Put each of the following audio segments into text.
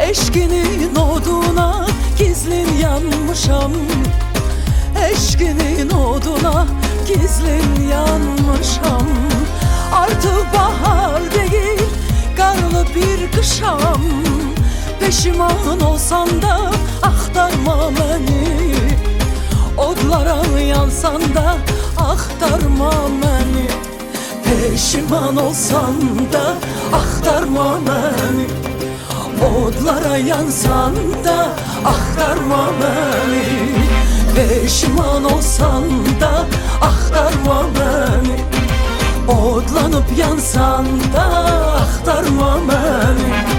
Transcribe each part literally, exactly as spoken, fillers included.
Eşkinin oduna gizlin yanmışam, eşkinin oduna gizlin yanmışam. Artık bahar değil, karlı bir kışam. Peşiman olsan da aktarma beni, odlara yansan da aktarma beni. Peşiman olsan da aktarma beni, odlara yansan da aktarma beni. Peşiman olsan da aktarma beni, odlanıp yansan da aktarma beni.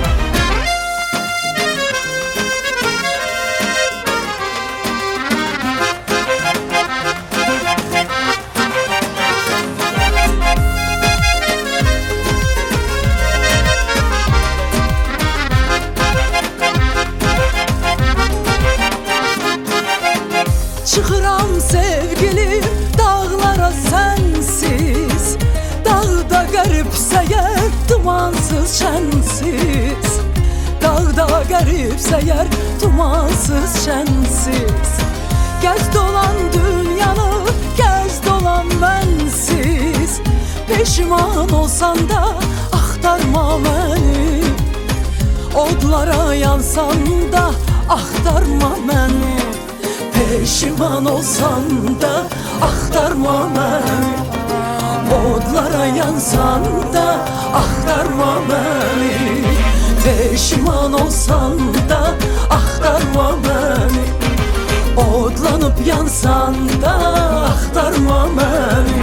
Çıkıram sevgilim dağlara sensiz, dağda garipse yer dumansız şensiz. Dağda garipse yer dumansız şensiz. Gez dolan dünyanı, gez dolan bensiz. Peşiman olsan da aktarma beni, odlara yansan da aktarma beni. Peşiman olsan da aktarma beni, odlara yansan da aktarma beni. Peşiman olsan da aktarma beni, odlanıp yansan da aktarma beni.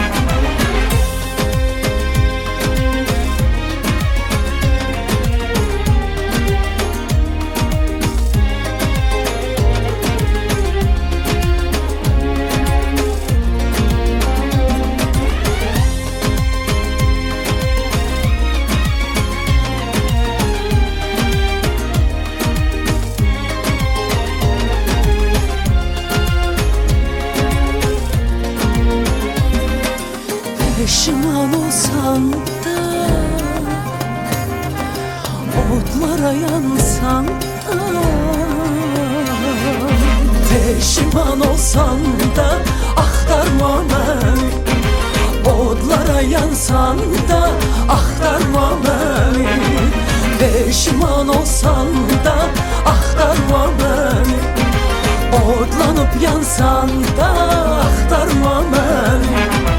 Peşiman olsan da odlara yansan da, peşiman olsan da aktarma beni, odlara yansan da aktarma beni. Peşiman olsan da aktarma beni, odlanıp yansan da aktarma beni.